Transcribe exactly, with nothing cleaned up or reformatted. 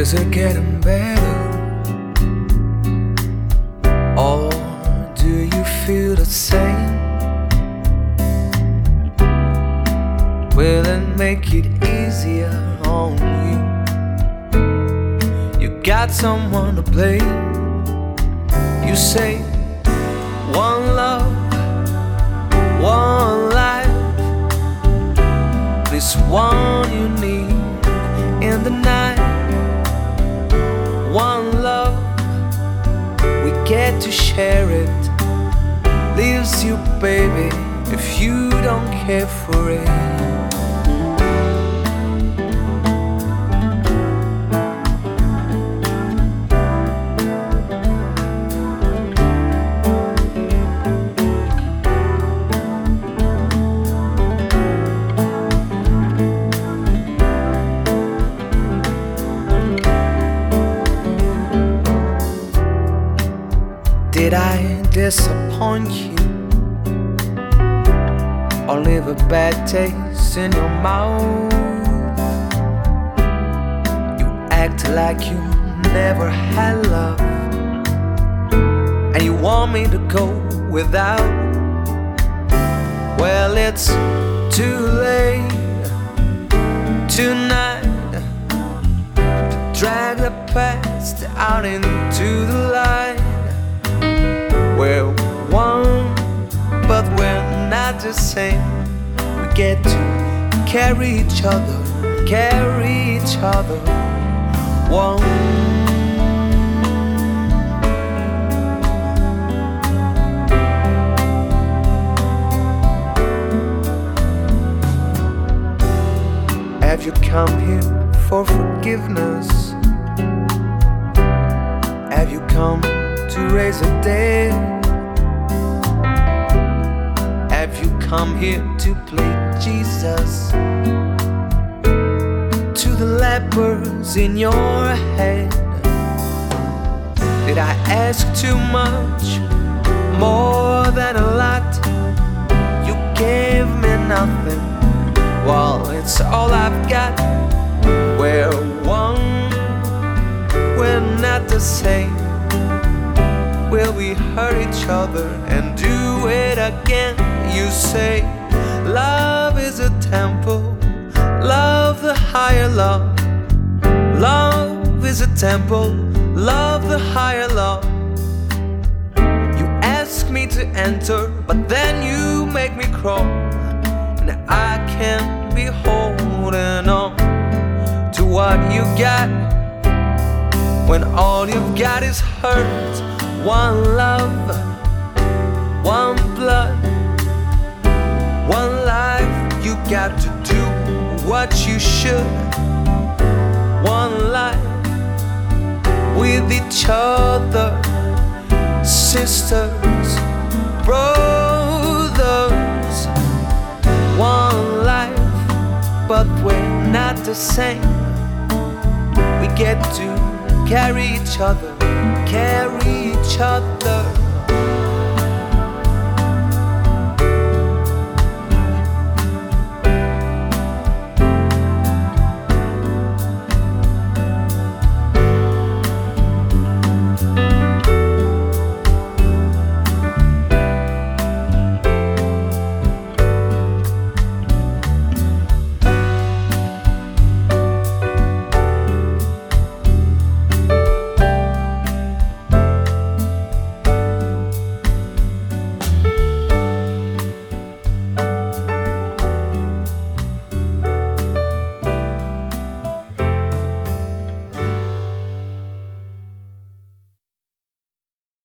Is it getting better? Or do you feel the same? Will it make it easier on you? You got someone to blame. You say one love, one life, this one you need in the night. One love, we get to share it. Leaves you, baby, if you don't care for it. Did I disappoint you or leave a bad taste in your mouth? You act like you never had love, and you want me to go without. Well, it's too late tonight to drag the past out into the light. We're one, but we're not the same. We get to carry each other, carry each other. One. Have you come here for forgiveness? Have you come to raise a dead? Have you come here to play Jesus to the lepers in your head? Did I ask too much, more than a lot? You gave me nothing, well, it's all I've got. We're one, we're not the same. Will we hurt each other and do it again? You say love is a temple, love the higher love. Love is a temple, love the higher love. You ask me to enter, but then you make me crawl, and I can't be holding on to what you got when all you've got is hurt. One love, one blood, one life. You got to do what you should. One life with each other, sisters, brothers. One life, but we're not the same. We get to carry each other, carry each other.